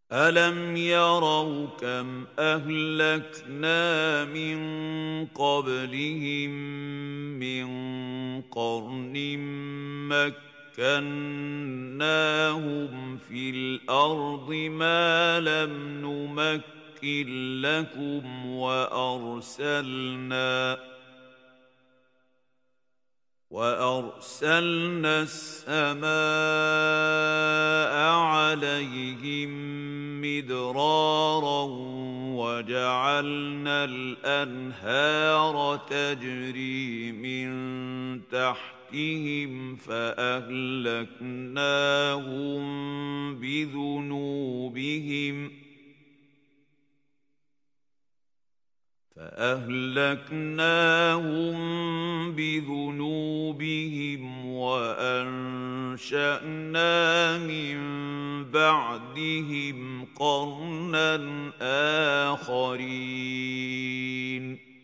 أَلَمْ يَرَوْا كَمْ أَهْلَكْنَا مِن قَبْلِهِم مِّن قَرْنٍ مَّكَّنَّاهُمْ فِي الْأَرْضِ مَا لَمْ نُمَكِّن لَّكُمْ وَأَرْسَلْنَا السَّمَاءَ عَلَيْهِم مِّدْرَارًا وَجَعَلْنَا الْأَنْهَارَ تَجْرِي مِن تَحْتِهِمْ فَأَهْلَكْنَاهُم بِذُنُوبِهِمْ وَأَنشَأْنَا مِن بَعْدِهِمْ قَرْنًا آخَرِينَ